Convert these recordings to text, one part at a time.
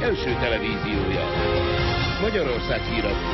első televíziója. Magyarország híradó.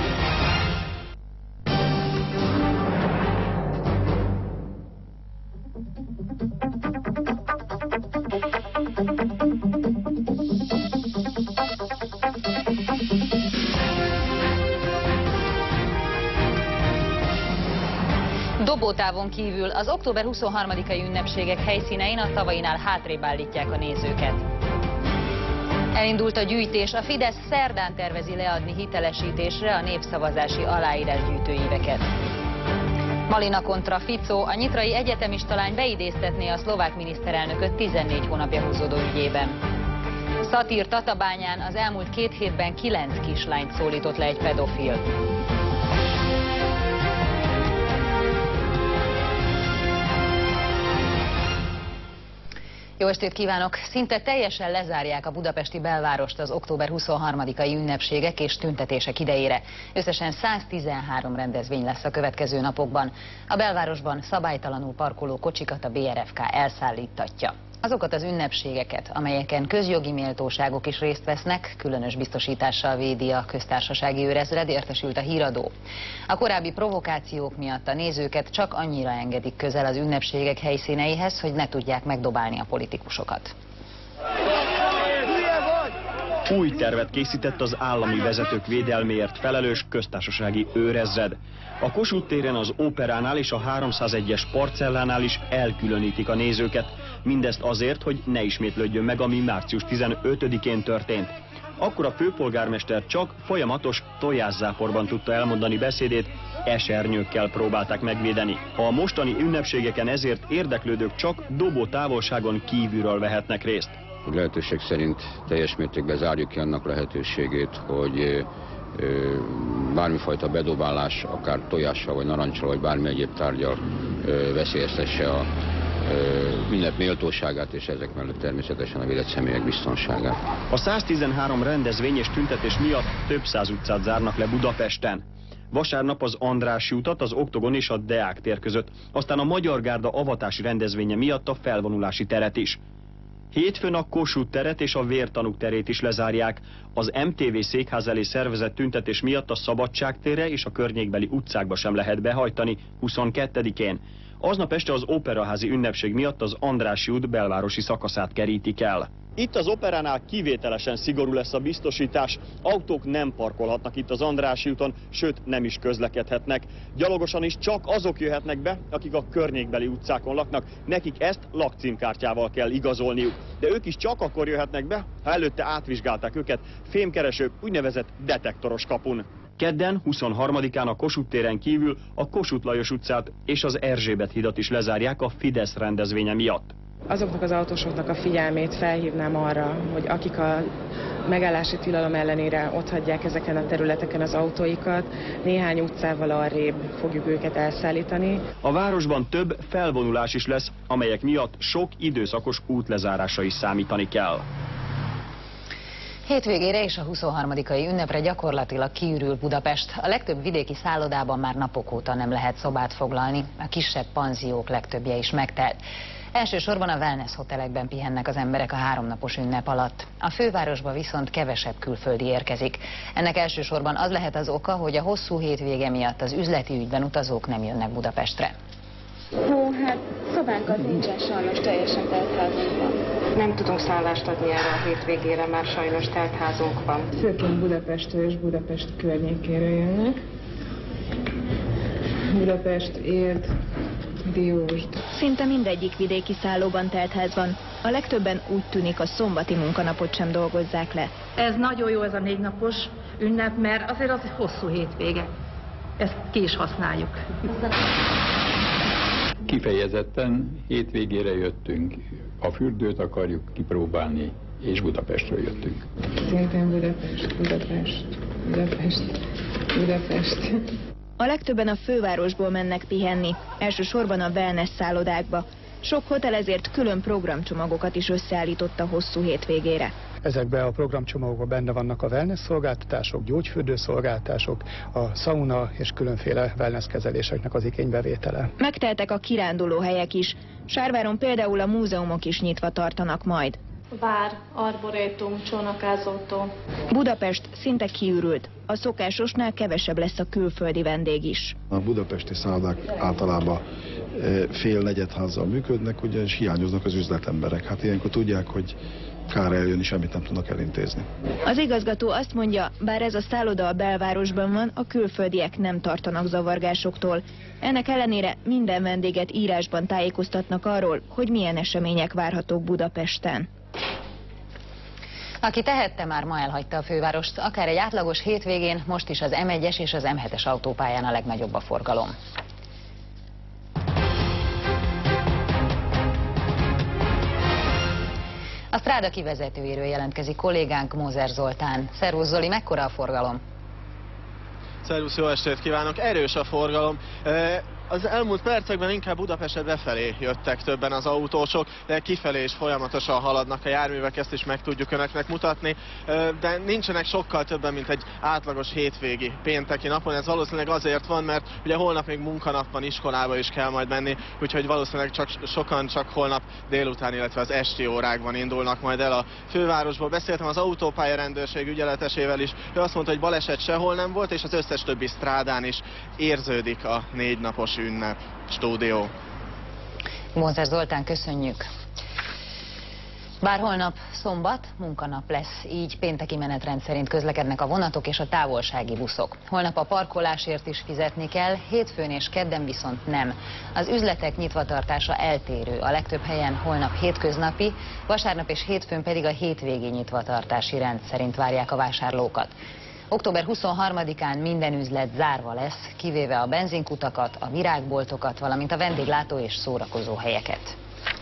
Dobótávon kívül az október 23-ai ünnepségek helyszínein a tavainál hátrébb állítják a nézőket. Elindult a gyűjtés, a Fidesz szerdán tervezi leadni hitelesítésre a népszavazási aláírásgyűjtőíveket. Malina kontra Fico, a nyitrai egyetemista lány beidéztetné a szlovák miniszterelnököt 14 hónapja húzódó ügyében. Szatír Tatabányán az elmúlt 2 hétben 9 kislányt szólított le egy pedofil. Jó estét kívánok! Szinte teljesen lezárják a budapesti belvárost az október 23-ai ünnepségek és tüntetések idejére. Összesen 113 rendezvény lesz a következő napokban. A belvárosban szabálytalanul parkoló kocsikat a BRFK elszállítatja. Azokat az ünnepségeket, amelyeken közjogi méltóságok is részt vesznek, különös biztosítással védi a köztársasági őrezred, értesült a híradó. A korábbi provokációk miatt a nézőket csak annyira engedik közel az ünnepségek helyszíneihez, hogy ne tudják megdobálni a politikusokat. Új tervet készített az állami vezetők védelméért felelős köztársasági őrezred. A Kossuth téren, az Óperánál és a 301-es parcellánál is elkülönítik a nézőket. Mindezt azért, hogy ne ismétlődjön meg, ami március 15-én történt. Akkor a főpolgármester csak folyamatos tojászáporban tudta elmondani beszédét, esernyőkkel próbálták megvédeni. A mostani ünnepségeken ezért érdeklődők csak dobó távolságon kívülről vehetnek részt. Lehetőség szerint teljes mértékben zárjuk ki annak lehetőségét, hogy bármifajta bedobálás, akár tojással, vagy narancsal, vagy bármi egyéb tárgyal veszélyeztesse a ünnep méltóságát, és ezek mellett természetesen a védett személyek biztonságát. A 113 rendezvény és tüntetés miatt több száz utcát zárnak le Budapesten. Vasárnap az Andrássy utat, az Oktogon és a Deák tér között, aztán a Magyar Gárda avatási rendezvénye miatt a Felvonulási teret is. Hétfőn a Kossuth teret és a Vértanúk terét is lezárják. Az MTV székház elé szervezett tüntetés miatt a Szabadság térre és a környékbeli utcákba sem lehet behajtani 22-én. Aznap este az Operaházi ünnepség miatt az Andrássy út belvárosi szakaszát kerítik el. Itt az Operánál kivételesen szigorú lesz a biztosítás, autók nem parkolhatnak itt az Andrássy úton, sőt nem is közlekedhetnek. Gyalogosan is csak azok jöhetnek be, akik a környékbeli utcákon laknak, nekik ezt lakcímkártyával kell igazolniuk. De ők is csak akkor jöhetnek be, ha előtte átvizsgálták őket fémkereső, úgynevezett detektoros kapun. Kedden, 23-án a Kossuth téren kívül a Kossuth Lajos utcát és az Erzsébet hidat is lezárják a Fidesz rendezvénye miatt. Azoknak az autósoknak a figyelmét felhívnám arra, hogy akik a megállási tilalom ellenére otthagyják ezeken a területeken az autóikat, néhány utcával arrébb fogjuk őket elszállítani. A városban több felvonulás is lesz, amelyek miatt sok időszakos útlezárásra is számítani kell. Hétvégére és a 23-ai ünnepre gyakorlatilag kiürül Budapest. A legtöbb vidéki szállodában már napok óta nem lehet szobát foglalni, a kisebb panziók legtöbbje is megtelt. Elsősorban a wellness hotelekben pihennek az emberek a 3 napos ünnep alatt. A fővárosba viszont kevesebb külföldi érkezik. Ennek elsősorban az lehet az oka, hogy a hosszú hétvége miatt az üzleti ügyben utazók nem jönnek Budapestre. Hát szobánkat nincsen sajnos, teljesen teltházunk van. Nem tudunk szállást adni erre a hétvégére, már sajnos teltházunk van. Főként Budapestről és Budapest környékére jönnek. Budapest, Érd, Diósd. Szinte mindegyik vidéki szállóban teltház van. A legtöbben úgy tűnik, a szombati munkanapot sem dolgozzák le. Ez nagyon jó, ez a 4 napos ünnep, mert azért az hosszú hétvége. Ezt ki is használjuk. Kifejezetten hétvégére jöttünk, a fürdőt akarjuk kipróbálni, és Budapestről jöttünk. Szépen Budapest, Budapest, Budapest, Budapest. A legtöbben a fővárosból mennek pihenni, elsősorban a wellness szállodákba. Sok hotel ezért külön programcsomagokat is összeállított a hosszú hétvégére. Ezekben a programcsomagokban benne vannak a wellness szolgáltatások, gyógyfürdőszolgáltatások, a szauna és különféle wellness kezeléseknek az igénybevétele. Megteltek a kiránduló helyek is. Sárváron például a múzeumok is nyitva tartanak majd. vár, arborétum, csónakázótó. Budapest szinte kiürült. A szokásosnál kevesebb lesz a külföldi vendég is. A budapesti szállodák általában fél-negyedházzal működnek, ugyanis hiányoznak az üzletemberek. Hát ilyenkor tudják, hogy kár eljönni, semmit nem tudnak elintézni. Az igazgató azt mondja, bár ez a szálloda a belvárosban van, a külföldiek nem tartanak zavargásoktól. Ennek ellenére minden vendéget írásban tájékoztatnak arról, hogy milyen események várhatók Budapesten. Aki tehette, már ma elhagyta a fővárost, akár egy átlagos hétvégén, most is az M1-es és az M7-es autópályán a legnagyobb a forgalom. A stráda kivezetőjéről jelentkezik kollégánk, Mózer Zoltán. Szervusz Zoli, mekkora a forgalom? Szervusz, jó estét kívánok! Erős a forgalom. Az elmúlt percekben inkább Budapestet befelé jöttek többen az autósok, de kifelé is folyamatosan haladnak a járművek, ezt is meg tudjuk önöknek mutatni. De nincsenek sokkal többen, mint egy átlagos hétvégi pénteki napon. Ez valószínűleg azért van, mert ugye holnap még munkanap van, iskolába is kell majd menni, úgyhogy valószínűleg sokan csak holnap délután, illetve az esti órákban indulnak majd el a fővárosból. Beszéltem az autópálya rendőrség ügyeletesével is, ő azt mondta, hogy baleset sehol nem volt, és az összes többi strádán is érződik a 4 napos ünnep. Stúdió. Mózer Zoltán, köszönjük. Bár holnap szombat, munkanap lesz, így pénteki menetrend szerint közlekednek a vonatok és a távolsági buszok. Holnap a parkolásért is fizetni kell, hétfőn és kedden viszont nem. Az üzletek nyitvatartása eltérő, a legtöbb helyen holnap hétköznapi, vasárnap és hétfőn pedig a hétvégi nyitvatartási rend szerint várják a vásárlókat. Október 23-án minden üzlet zárva lesz, kivéve a benzinkutakat, a virágboltokat, valamint a vendéglátó és szórakozó helyeket.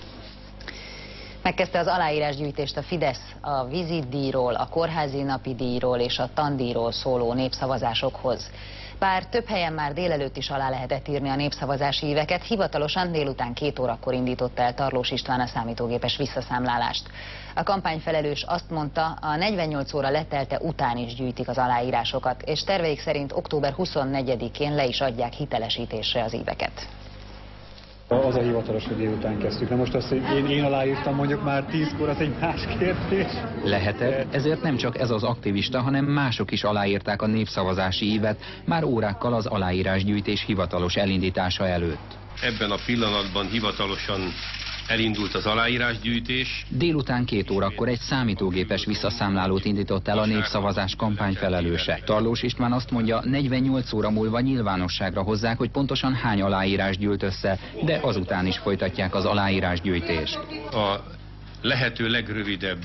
Megkezdte az aláírásgyűjtést a Fidesz a vizitdíjról, a kórházi napidíjról és a tandíjról szóló népszavazásokhoz. Bár több helyen már délelőtt is alá lehetett írni a népszavazási éveket, hivatalosan délután 2 órakor indította el Tarlós István a számítógépes visszaszámlálást. A kampányfelelős azt mondta, a 48 óra letelte után is gyűjtik az aláírásokat, és terveik szerint október 24-én le is adják hitelesítésre az éveket. Az a hivatalos, hogy délután kezdtük. Na most azt, hogy én aláírtam mondjuk már 10-kor, az egy más kérdés. Lehetett, ezért nem csak ez az aktivista, hanem mások is aláírták a népszavazási évet, már órákkal az aláírásgyűjtés hivatalos elindítása előtt. Ebben a pillanatban hivatalosan elindult az aláírásgyűjtés. Délután 2 órakor egy számítógépes visszaszámlálót indított el a népszavazás kampányfelelőse. Tarlós István azt mondja, 48 óra múlva nyilvánosságra hozzák, hogy pontosan hány aláírás gyűlt össze, de azután is folytatják az aláírásgyűjtést. A lehető legrövidebb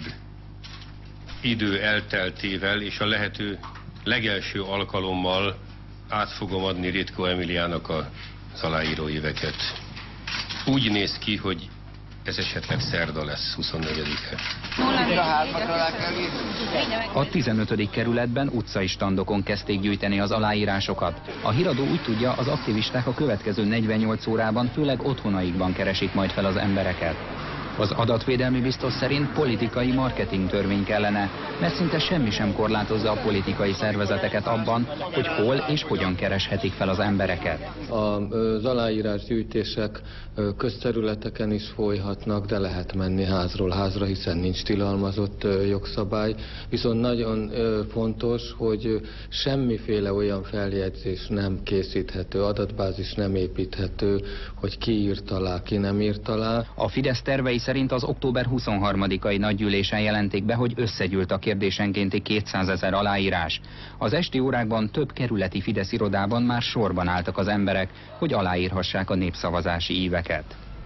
idő elteltével és a lehető legelső alkalommal át fogom adni Ritkó Emiliának az aláíróéveket. Úgy néz ki, hogy ez esetleg szerda lesz, 24-e. A 15. kerületben utcai standokon kezdték gyűjteni az aláírásokat. A híradó úgy tudja, az aktivisták a következő 48 órában főleg otthonaikban keresik majd fel az embereket. Az adatvédelmi biztos szerint politikai marketing törvény kellene, mert szinte semmi sem korlátozza a politikai szervezeteket abban, hogy hol és hogyan kereshetik fel az embereket. Az aláírásgyűjtések közterületeken is folyhatnak, de lehet menni házról házra, hiszen nincs tilalmazott jogszabály. Viszont nagyon fontos, hogy semmiféle olyan feljegyzés nem készíthető, adatbázis nem építhető, hogy ki írt alá, ki nem írt alá. A Fidesz tervei szerint az október 23-ai nagygyűlésen jelenték be, hogy összegyűlt a kérdésenkénti 200 000 aláírás. Az esti órákban több kerületi Fidesz irodában már sorban álltak az emberek, hogy aláírhassák a népszavazási íveket.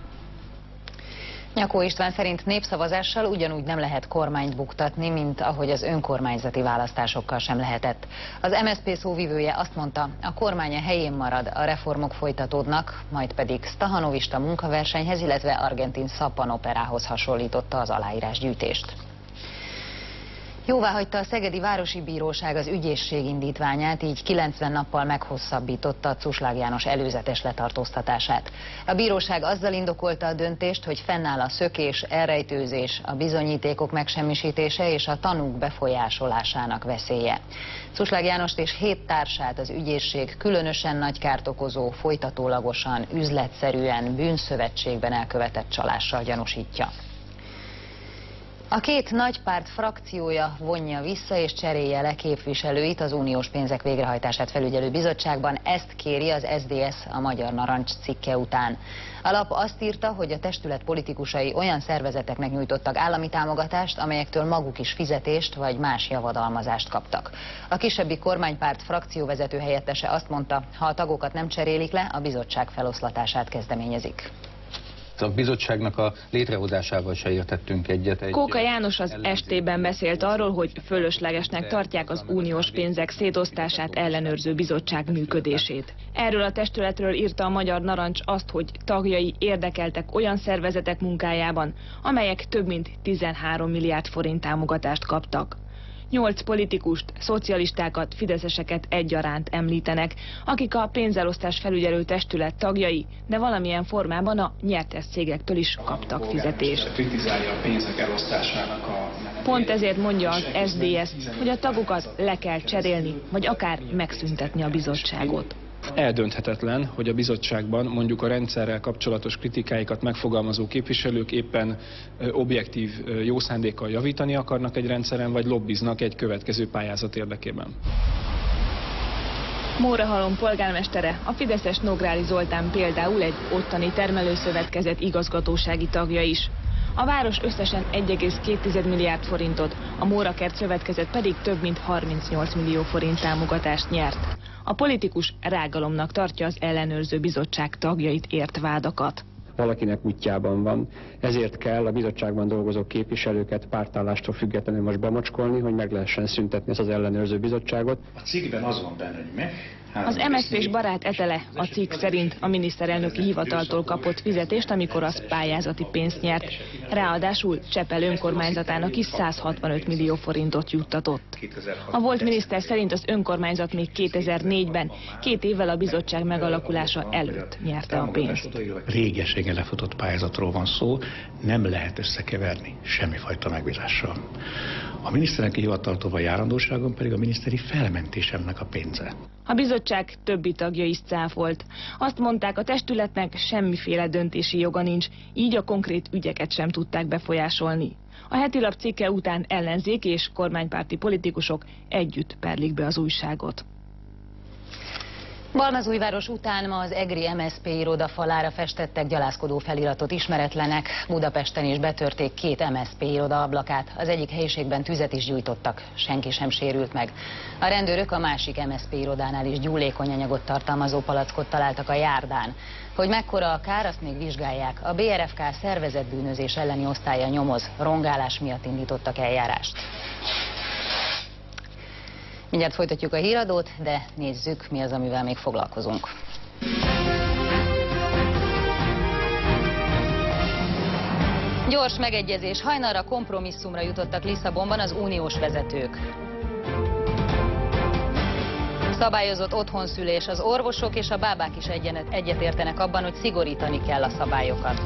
Nyakó István szerint népszavazással ugyanúgy nem lehet kormányt buktatni, mint ahogy az önkormányzati választásokkal sem lehetett. Az MSZP szóvivője azt mondta, a kormány a helyén marad, a reformok folytatódnak, majd pedig stahanovista munkaversenyhez, illetve argentin szappanoperához hasonlította az aláírásgyűjtést. Jóváhagyta a Szegedi Városi Bíróság az ügyészség indítványát, így 90 nappal meghosszabbította Cuslág János előzetes letartóztatását. A bíróság azzal indokolta a döntést, hogy fennáll a szökés, elrejtőzés, a bizonyítékok megsemmisítése és a tanúk befolyásolásának veszélye. Cuslág Jánost és 7 társát az ügyészség különösen nagy kárt okozó, folytatólagosan, üzletszerűen, bűnszövetségben elkövetett csalással gyanúsítja. A két nagypárt frakciója vonja vissza és cserélje le képviselőit az uniós pénzek végrehajtását felügyelő bizottságban. Ezt kéri az SZDSZ a Magyar Narancs cikke után. A lap azt írta, hogy a testület politikusai olyan szervezeteknek nyújtottak állami támogatást, amelyektől maguk is fizetést vagy más javadalmazást kaptak. A kisebbik kormánypárt frakcióvezető helyettese azt mondta, ha a tagokat nem cserélik le, a bizottság feloszlatását kezdeményezik. A bizottságnak a létrehozásával se értettünk egyet. Kóka János az ST-ben beszélt arról, hogy fölöslegesnek tartják az uniós pénzek szétosztását ellenőrző bizottság működését. Erről a testületről írta a Magyar Narancs azt, hogy tagjai érdekeltek olyan szervezetek munkájában, amelyek több mint 13 milliárd forint támogatást kaptak. 8 politikust, szocialistákat, fideszeseket egyaránt említenek, akik a pénzelosztás felügyelő testület tagjai, de valamilyen formában a nyertes cégektől is kaptak fizetést. Kritizálja a pénzek elosztásának a... Pont ezért mondja az SZDSZ, hogy a tagokat le kell cserélni, vagy akár megszüntetni a bizottságot. Eldönthetetlen, hogy a bizottságban mondjuk a rendszerrel kapcsolatos kritikáikat megfogalmazó képviselők éppen objektív jó szándékkal javítani akarnak egy rendszeren, vagy lobbiznak egy következő pályázat érdekében. Mórahalom polgármestere, a fideszes Nográri Zoltán például egy ottani termelőszövetkezet igazgatósági tagja is. A város összesen 1,2 milliárd forintot, a Mórakert szövetkezet pedig több mint 38 millió forint támogatást nyert. A politikus rágalomnak tartja az ellenőrző bizottság tagjait ért vádakat. Valakinek útjában van, ezért kell a bizottságban dolgozó képviselőket pártállástól függetlenül most bemacskolni, hogy meg lehessen szüntetni ezt az ellenőrző bizottságot. A cikkben az van benne, hogy meg... Az MSZP-s barát Etele a cikk szerint a miniszterelnöki hivataltól kapott fizetést, amikor az pályázati pénzt nyert. Ráadásul Csepel önkormányzatának is 165 millió forintot juttatott. A volt miniszter szerint az önkormányzat még 2004-ben, 2 évvel a bizottság megalakulása előtt nyerte a pénzt. Régeségen lefutott pályázatról van szó, nem lehet összekeverni semmifajta megbízással. A miniszterelnöki hivataltól a járandóságon pedig a miniszteri felmentésemnek a pénze. A bizottság többi tagja is cáfolt. Azt mondták, a testületnek semmiféle döntési joga nincs, így a konkrét ügyeket sem tudták befolyásolni. A heti lap cikke után ellenzéki és kormánypárti politikusok együtt perlik be az újságot. Balmazújváros után ma az egri MSZP iroda falára festettek gyalázkodó feliratot ismeretlenek. Budapesten is betörték 2 MSZP iroda ablakát. Az egyik helyiségben tüzet is gyújtottak, senki sem sérült meg. A rendőrök a másik MSZP irodánál is gyúlékony anyagot tartalmazó palackot találtak a járdán. Hogy mekkora a kár, azt még vizsgálják. A BRFK szervezetbűnözés elleni osztálya nyomoz, rongálás miatt indítottak eljárást. Mindjárt folytatjuk a híradót, de nézzük, mi az, amivel még foglalkozunk. Gyors megegyezés, hajnalra kompromisszumra jutottak Lisszabonban az uniós vezetők. Szabályozott otthonszülés, az orvosok és a bábák is egyetértenek abban, hogy szigorítani kell a szabályokat.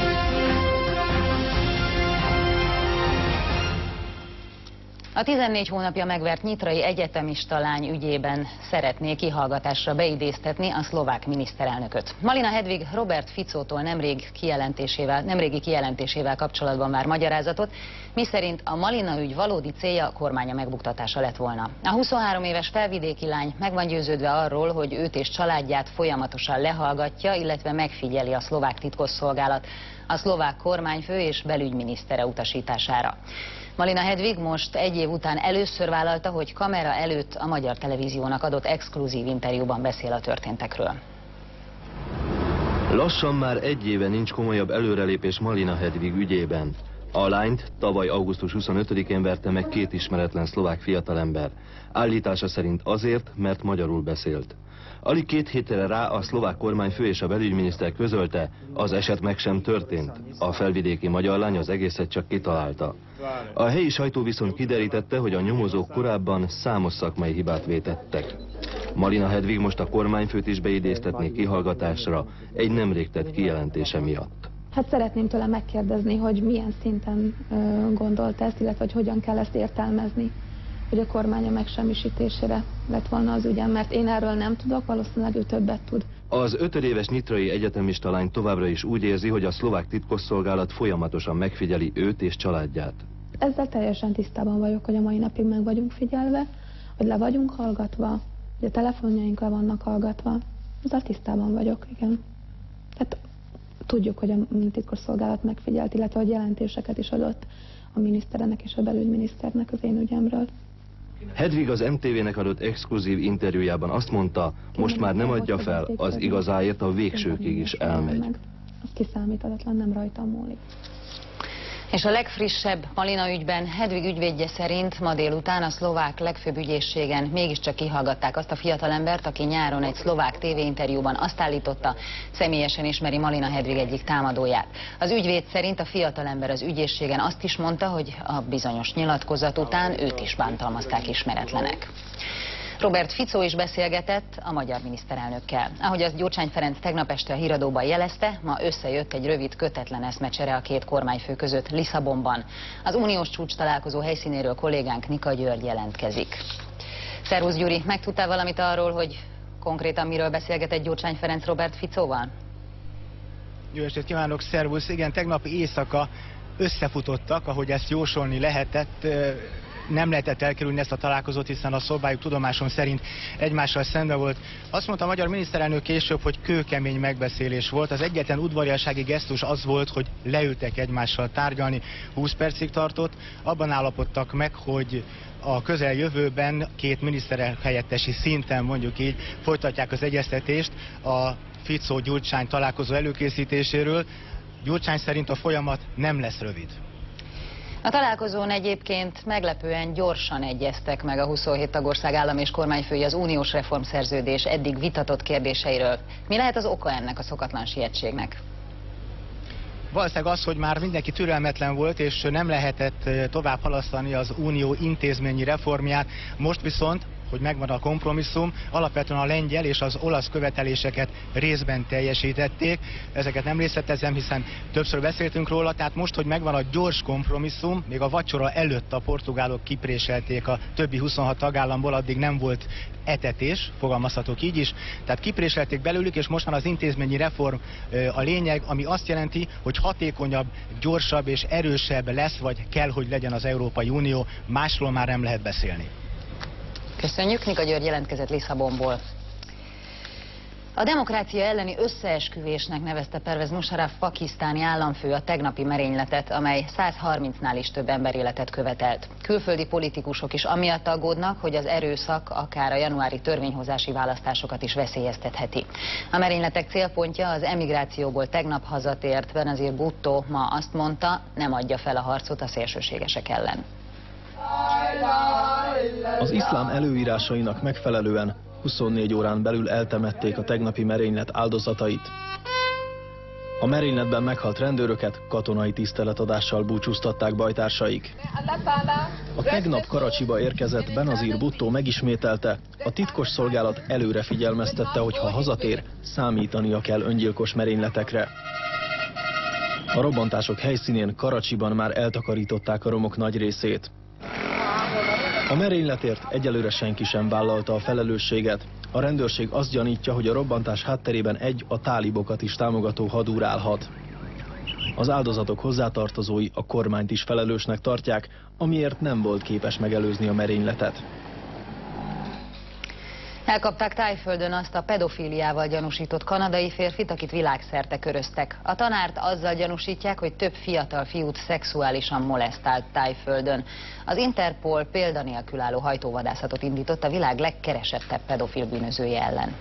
A 14 hónapja megvert nyitrai egyetemista lány ügyében szeretné kihallgatásra beidéztetni a szlovák miniszterelnököt. Malina Hedvig Robert Ficótól nemrégi kijelentésével kapcsolatban vár magyarázatot, miszerint a Malina ügy valódi célja a kormánya megbuktatása lett volna. A 23 éves felvidéki lány meg van győződve arról, hogy őt és családját folyamatosan lehallgatja, illetve megfigyeli a szlovák titkosszolgálat a szlovák kormányfő és belügyminisztere utasítására. Malina Hedvig most 1 év után először vállalta, hogy kamera előtt a Magyar Televíziónak adott exkluzív interjúban beszél a történtekről. Lassan már 1 éve nincs komolyabb előrelépés Malina Hedvig ügyében. A lányt tavaly augusztus 25-én verte meg 2 ismeretlen szlovák fiatalember. Állítása szerint azért, mert magyarul beszélt. Alig 2 hétre rá a szlovák kormányfő és a belügyminiszter közölte, az eset meg sem történt. A felvidéki magyar lány az egészet csak kitalálta. A helyi sajtó viszont kiderítette, hogy a nyomozók korábban számos szakmai hibát vétettek. Malina Hedvig most a kormányfőt is beidéztetné kihallgatásra egy nemrég tett kijelentése miatt. Hát szeretném tőle megkérdezni, hogy milyen szinten gondolt ezt, illetve hogy hogyan kell ezt értelmezni, hogy a kormánya megsemmisítésére lett volna az ügyem, mert én erről nem tudok, valószínűleg ő többet tud. Az 5 éves nyitrai egyetemista lány továbbra is úgy érzi, hogy a szlovák titkosszolgálat folyamatosan megfigyeli őt és családját. ezzel teljesen tisztában vagyok, hogy a mai napig meg vagyunk figyelve, hogy le vagyunk hallgatva, hogy a telefonjaink le vannak hallgatva. Ezzel tisztában vagyok, igen. Tehát tudjuk, hogy a titkosszolgálat megfigyelt, illetve hogy jelentéseket is adott a miniszterenek és a belügyminiszternek az én ügyemről. Hedvig az MTV-nek adott exkluzív interjújában azt mondta, most már nem adja fel, az igazáért a végsőkig is elmegy. Az kiszámíthatatlan, nem rajtam múlik. És a legfrissebb Malina ügyben Hedvig ügyvédje szerint ma délután a szlovák legfőbb ügyészségen mégiscsak kihallgatták azt a fiatalembert, aki nyáron egy szlovák tévéinterjúban azt állította, személyesen ismeri Malina Hedvig egyik támadóját. Az ügyvéd szerint a fiatalember az ügyészségen azt is mondta, hogy a bizonyos nyilatkozat után őt is bántalmazták ismeretlenek. Robert Fico is beszélgetett a magyar miniszterelnökkel. Ahogy azt Gyurcsány Ferenc tegnap este a Híradóban jelezte, ma összejött egy rövid, kötetlen eszmecsere a két kormányfő között Lisszabonban. Az uniós csúcs találkozó helyszínéről kollégánk Nika György jelentkezik. Szervusz Gyuri, megtudtál valamit arról, hogy konkrétan miről beszélgetett Gyurcsány Ferenc Robert Ficóval? Jó estét kívánok, szervusz! Igen, tegnap éjszaka összefutottak, ahogy ezt jósolni lehetett. Nem lehetett elkerülni ezt a találkozót, hiszen a szobájuk tudomásom szerint egymással szembe volt. Azt mondta a magyar miniszterelnök később, hogy kőkemény megbeszélés volt. Az egyetlen udvariassági gesztus az volt, hogy leültek egymással tárgyalni, 20 percig tartott. Abban állapodtak meg, hogy a közeljövőben két miniszterelnök helyettesi szinten, mondjuk így, folytatják az egyeztetést a Ficó-Gyurcsány találkozó előkészítéséről. Gyurcsány szerint a folyamat nem lesz rövid. A találkozón egyébként meglepően gyorsan egyeztek meg a 27 tagország állam és kormányfői az uniós reformszerződés eddig vitatott kérdéseiről. Mi lehet az oka ennek a szokatlan sietségnek? Valószínűleg az, hogy már mindenki türelmetlen volt, és nem lehetett tovább halasztani az unió intézményi reformját. Most viszont, hogy megvan a kompromisszum, alapvetően a lengyel és az olasz követeléseket részben teljesítették. Ezeket nem részletezem, hiszen többször beszéltünk róla, tehát most, hogy megvan a gyors kompromisszum, még a vacsora előtt a portugálok kipréselték a többi 26 tagállamból, addig nem volt etetés, fogalmazhatok így is, tehát kipréselték belőlük, és most van az intézményi reform a lényeg, ami azt jelenti, hogy hatékonyabb, gyorsabb és erősebb lesz, vagy kell, hogy legyen az Európai Unió, másról már nem lehet beszélni. Köszönjük, Nika György jelentkezett Lisszabonból. A demokrácia elleni összeesküvésnek nevezte Pervez Musharraf pakisztáni államfő a tegnapi merényletet, amely 130-nál is több emberéletet követelt. Külföldi politikusok is amiatt aggódnak, hogy az erőszak akár a januári törvényhozási választásokat is veszélyeztetheti. A merényletek célpontja az emigrációból tegnap hazatért Benazir Bhutto ma azt mondta, nem adja fel a harcot a szélsőségesek ellen. Az iszlám előírásainak megfelelően 24 órán belül eltemették a tegnapi merénylet áldozatait. A merényletben meghalt rendőröket katonai tiszteletadással búcsúztatták bajtársaik. A tegnap Karacsiba érkezett Benazir Bhutto megismételte, a titkosszolgálat előre figyelmeztette, hogy ha hazatér, számítania kell öngyilkos merényletekre. A robbantások helyszínén Karacsiban már eltakarították a romok nagy részét. A merényletért egyelőre senki sem vállalta a felelősséget. A rendőrség azt gyanítja, hogy a robbantás hátterében a tálibokat is támogató hadúr állhat. Az áldozatok hozzátartozói a kormányt is felelősnek tartják, amiért nem volt képes megelőzni a merényletet. Elkapták Thaiföldön azt a pedofíliával gyanúsított kanadai férfit, akit világszerte köröztek. A tanárt azzal gyanúsítják, hogy több fiatal fiút szexuálisan molesztált Thaiföldön. Az Interpol példanélkül álló hajtóvadászatot indított a világ legkeresettebb pedofil bűnözője ellen.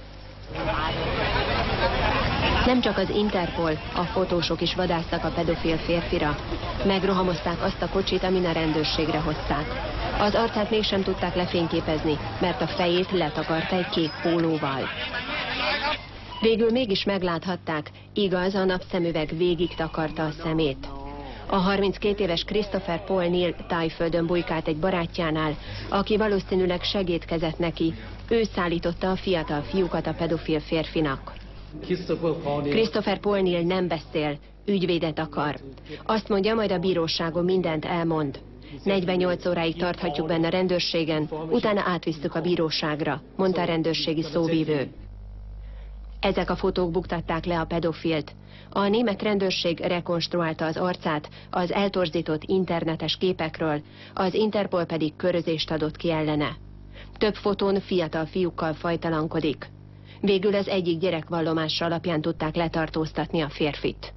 Nem csak az Interpol, a fotósok is vadásztak a pedofil férfira. Megrohamozták azt a kocsit, amin a rendőrségre hozták. Az arcát mégsem tudták lefényképezni, mert a fejét letakarta egy kék pólóval. Végül mégis megláthatták, igaz, a napszemüveg végig takarta a szemét. A 32 éves Christopher Paul Neal Thaiföldön bujkált egy barátjánál, aki valószínűleg segédkezett neki. Ő szállította a fiatal fiúkat a pedofil férfinak. Christopher Paul Neal nem beszél, ügyvédet akar. Azt mondja, majd a bíróságon mindent elmond. 48 óráig tarthatjuk benne a rendőrségen, utána átvisszük a bíróságra, mondta a rendőrségi szóvívő. Ezek a fotók buktatták le a pedofilt. A német rendőrség rekonstruálta az arcát az eltorzított internetes képekről, az Interpol pedig körözést adott ki ellene. Több fotón fiatal fiúkkal fajtalankodik. Végül az egyik gyerek vallomása alapján tudták letartóztatni a férfit.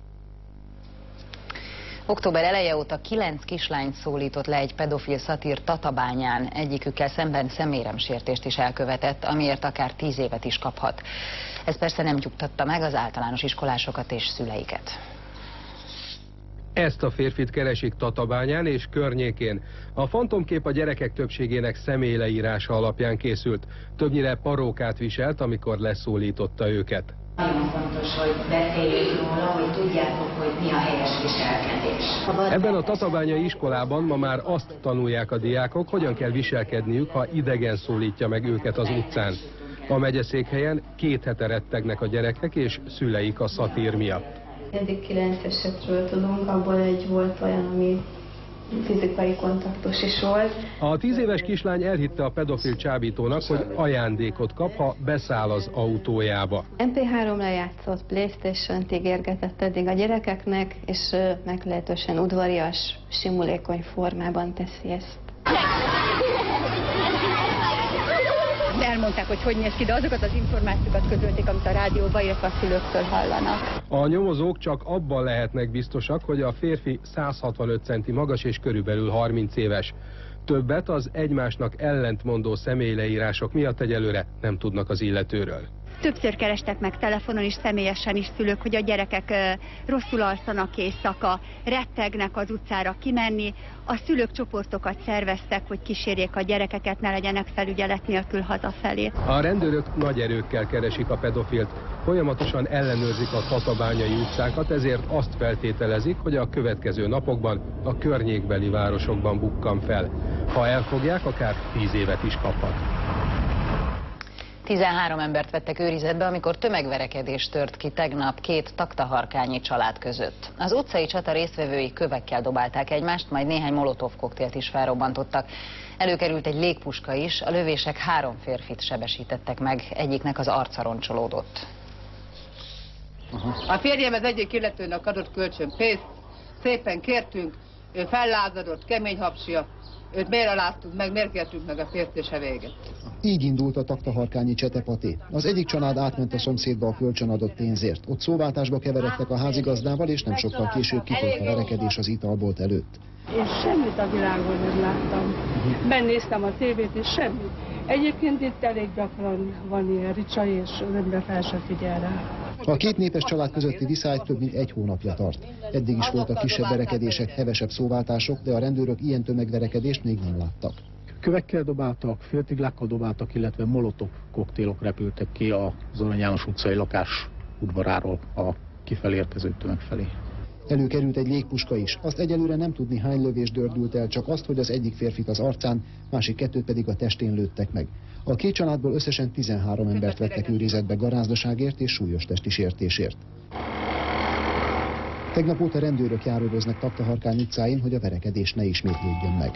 Október eleje óta 9 kislányt szólított le egy pedofil szatír Tatabányán, egyikükkel szemben személyeremsértést is elkövetett, amiért akár 10 évet is kaphat. Ez persze nem nyugtatta meg az általános iskolásokat és szüleiket. Ezt a férfit keresik Tatabányán és környékén. A fantomkép a gyerekek többségének személyleírása alapján készült. Többnyire parókát viselt, amikor leszólította őket. Nagyon fontos, hogy beszéljünk róla, hogy tudjátok, hogy mi a helyes viselkedés. Ebben a tatabányai iskolában ma már azt tanulják a diákok, hogyan kell viselkedniük, ha idegen szólítja meg őket az utcán. A megyeszékhelyen 2 hete rettegnek a gyerekek és szüleik a szatír miatt. Eddig 9 esetről tudunk, abból egy volt olyan, ami fizikai kontaktus is volt. A 10 éves kislány elhitte a pedofil csábítónak, hogy ajándékot kap, ha beszáll az autójába. MP3 lejátszott, PlayStation-t ígérgetett eddig a gyerekeknek, és meglehetősen udvarias, simulékony formában teszi ezt. Elmondták, hogy néz ki, de azokat az információkat közölték, amit a rádióban, illetve a szülőktől hallanak. A nyomozók csak abban lehetnek biztosak, hogy a férfi 165 centi magas és körülbelül 30 éves. Többet az egymásnak ellentmondó személyleírások miatt egyelőre nem tudnak az illetőről. Többször kerestek meg telefonon is, személyesen is szülők, hogy a gyerekek rosszul alszanak éjszaka, rettegnek az utcára kimenni. A szülők csoportokat szerveztek, hogy kísérjék a gyerekeket, ne legyenek felügyelet nélkül hazafelé. A rendőrök nagy erőkkel keresik a pedofilt. Folyamatosan ellenőrzik a tatabányai utcákat, ezért azt feltételezik, hogy a következő napokban a környékbeli városokban bukkan fel. Ha elfogják, akár 10 évet is kaphat. 13 embert vettek őrizetbe, amikor tömegverekedés tört ki tegnap 2 taktaharkányi család között. Az utcai csata résztvevői kövekkel dobálták egymást, majd néhány molotov koktélt is felrobbantottak. Előkerült egy légpuska is, a lövések 3 férfit sebesítettek meg, egyiknek az arca roncsolódott. A férjem az egyik illetőnek adott kölcsön pénzt, szépen kértünk, ő fellázadott, kemény hapsia. Őt miért aláztunk meg, miért kértünk meg a fértése véget? Így indult a taktaharkányi csetepaté. Az egyik család átment a szomszédba a kölcsönadott pénzért. Ott szóváltásba keveredtek a házigazdával, és nem sokkal később kifolyt a verekedés az italbolt előtt. Én semmit a világon nem láttam. Megnéztem a tévét, és semmit. Egyébként itt elég gyakran van ilyen ricsa, és az ember fel sem figyel rá. A 2 népes család közötti viszály több mint 1 hónapja tart. Eddig is voltak kisebb verekedések, hevesebb szóváltások, de a rendőrök ilyen tömegverekedést még nem láttak. Kövekkel dobáltak, féltéglákkal dobáltak, illetve molotov koktélok repültek ki az Arany János utcai lakás udvaráról a kifelé érkező tömeg felé. Előkerült egy légpuska is. Azt egyelőre nem tudni, hány lövés dördült el, csak azt, hogy az egyik férfit az arcán, másik 2 pedig a testén lőttek meg. A 2 családból összesen 13 embert vettek őrizetbe garázdaságért és súlyos testi sértésért. Tegnap óta rendőrök járőröznek Taktaharkány utcáin, hogy a verekedés ne ismétlődjön meg.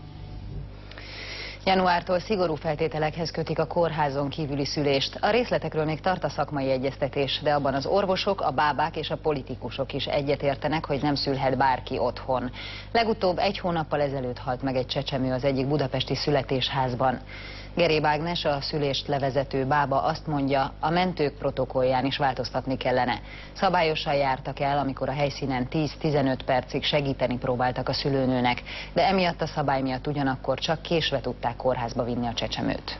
Januártól szigorú feltételekhez kötik a kórházon kívüli szülést. A részletekről még tart a szakmai egyeztetés, de abban az orvosok, a bábák és a politikusok is egyetértenek, hogy nem szülhet bárki otthon. Legutóbb 1 hónappal ezelőtt halt meg egy csecsemő az egyik budapesti születésházban. Geréb Ágnes, a szülést levezető bába azt mondja, a mentők protokollján is változtatni kellene. Szabályosan jártak el, amikor a helyszínen 10-15 percig segíteni próbáltak a szülőnőnek, de emiatt a szabály miatt ugyanakkor csak késve tudták kórházba vinni a csecsemőt.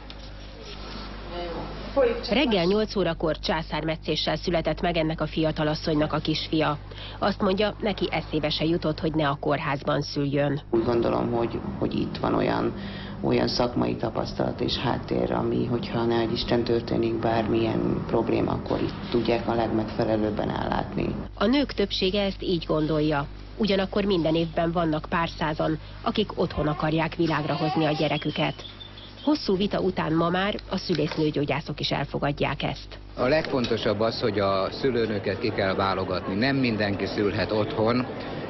Reggel 8 órakor császármetszéssel született meg ennek a fiatalasszonynak a kisfia. Azt mondja, neki eszébe se jutott, hogy ne a kórházban szüljön. Úgy gondolom, hogy itt van olyan szakmai tapasztalat és háttér, ami, hogyha nehogy Isten történik bármilyen probléma, akkor itt tudják a legmegfelelőbben ellátni. A nők többsége ezt így gondolja. Ugyanakkor minden évben vannak pár százan, akik otthon akarják világra hozni a gyereküket. Hosszú vita után ma már a szülésznőgyógyászok is elfogadják ezt. A legfontosabb az, hogy a szülőnőket ki kell válogatni. Nem mindenki szülhet otthon,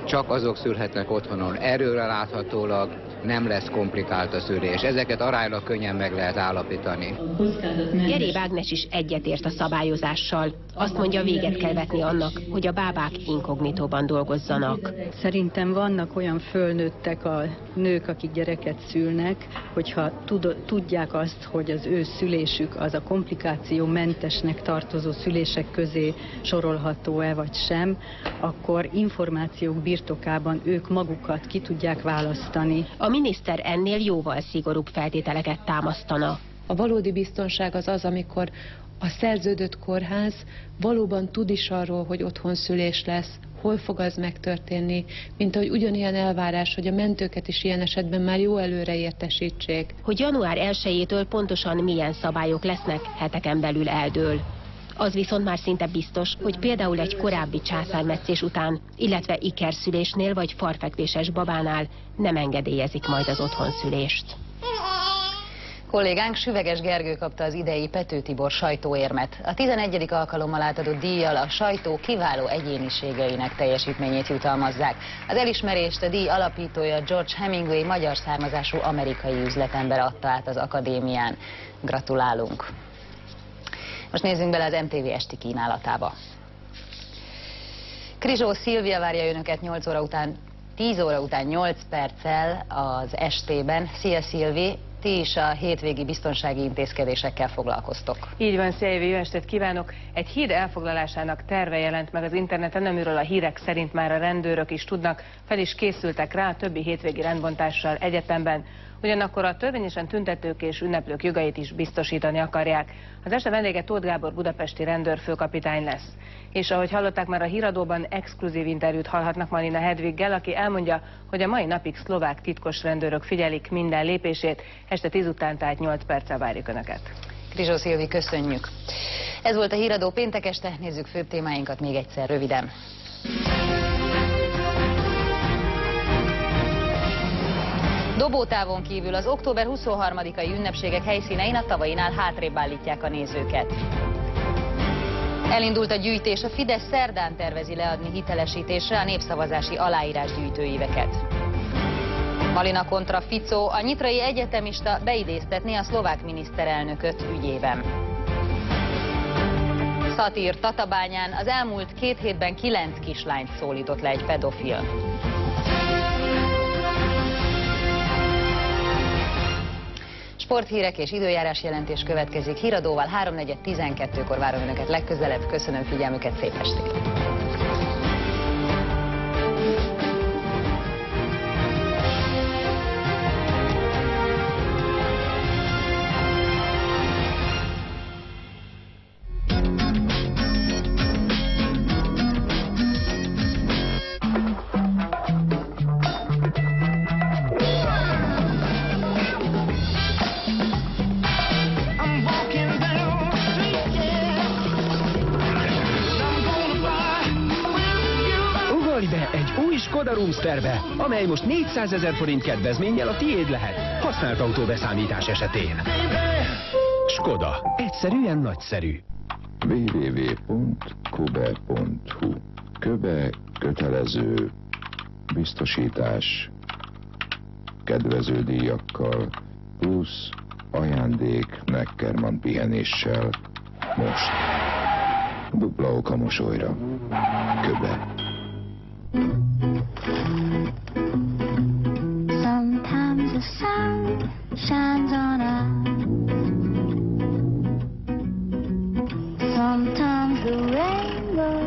csak azok szülhetnek otthonon. Erről láthatólag nem lesz komplikált a szülés. Ezeket aránylag könnyen meg lehet állapítani. Geré Ágnes is egyetért a szabályozással. Azt mondja, véget kell vetni annak, hogy a bábák inkognitóban dolgozzanak. Szerintem vannak olyan fölnőttek a nők, akik gyereket szülnek, hogyha tudják azt, hogy az ő szülésük az a komplikációmentesnek tartozó szülések közé sorolható-e vagy sem, akkor információk birtokában ők magukat ki tudják választani. A miniszter ennél jóval szigorúbb feltételeket támasztana. A valódi biztonság az az, amikor a szerződött kórház valóban tud is arról, hogy otthonszülés lesz, hol fog az megtörténni, mint ahogy ugyanilyen elvárás, hogy a mentőket is ilyen esetben már jó előre értesítsék. Hogy január 1-től pontosan milyen szabályok lesznek, heteken belül eldől. Az viszont már szinte biztos, hogy például egy korábbi császármetszés után, illetve ikerszülésnél vagy farfekvéses babánál nem engedélyezik majd az otthonszülést. Kollégánk Süveges Gergő kapta az idei Pető Tibor sajtóérmet. A 11. alkalommal átadott díjjal a sajtó kiváló egyéniségeinek teljesítményét jutalmazzák. Az elismerést a díj alapítója George Hemingway magyar származású amerikai üzletember adta át az akadémián. Gratulálunk! Most nézzünk bele az MTV esti kínálatába. Krizsó Szilvia várja önöket 10 óra után 8 perccel az estében. Szia Szilvi! Ti is a hétvégi biztonsági intézkedésekkel foglalkoztok. Így van, szia Évi, jó estét kívánok! Egy híd elfoglalásának terve jelent meg az interneten, amiről a hírek szerint már a rendőrök is tudnak, fel is készültek rá a többi hétvégi rendbontással egyetemben. Ugyanakkor a törvényesen tüntetők és ünneplők jogait is biztosítani akarják. Az este vendége Tóth Gábor budapesti rendőrfőkapitány lesz. És ahogy hallották már a híradóban, exkluzív interjút hallhatnak Malina Hedviggel, aki elmondja, hogy a mai napig szlovák titkos rendőrök figyelik minden lépését. Este 10 után, tehát 8 perccel várjuk Önöket. Krizsó Szilvi, köszönjük! Ez volt a híradó péntek este, nézzük főbb témáinkat még egyszer röviden. Dobótávon kívül az október 23-ai ünnepségek helyszínein a tavainál hátrébb állítják a nézőket. Elindult a gyűjtés, a Fidesz szerdán tervezi leadni hitelesítésre a népszavazási aláírásgyűjtőíveket. Malina kontra Fico, a nyitrai egyetemista beidéztetné a szlovák miniszterelnököt ügyében. Szatír Tatabányán az elmúlt 2 hétben 9 kislányt szólított le egy pedofil. Sporthírek és időjárás jelentés következik. Híradóval 3:12-kor várom Önöket legközelebb. Köszönöm figyelmüket, szép estét! Skoda Roomsterbe, amely most 400 000 forint kedvezménnyel a tiéd lehet, használt autóbeszámítás esetén. Skoda. Egyszerűen nagyszerű. www.kube.hu Köbe kötelező biztosítás kedvező díjakkal plusz ajándék Neckermann pihenéssel most. Dupla ok a mosolyra. Köbe. Sometimes the sun shines on us. Sometimes the rainbow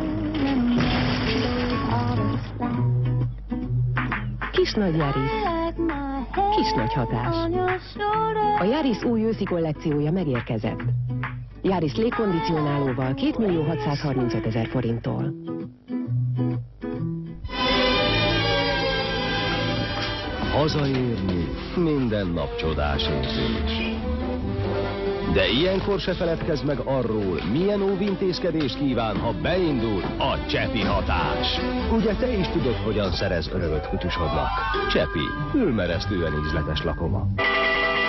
all the sky. Kis-nagy Yaris. Kis-nagy hatás. A Yaris új őszi kollekciója megérkezett. Yaris légkondicionálóval 2.635.000 forinttól. Hazaérni minden nap csodás érzés. De ilyenkor se feledkezz meg arról, milyen óvintézkedést kíván, ha beindul a Csepi hatás. Ugye te is tudod, hogyan szerez örömöt kutyusodnak. Csepi, ülmeresztően ízletes lakoma.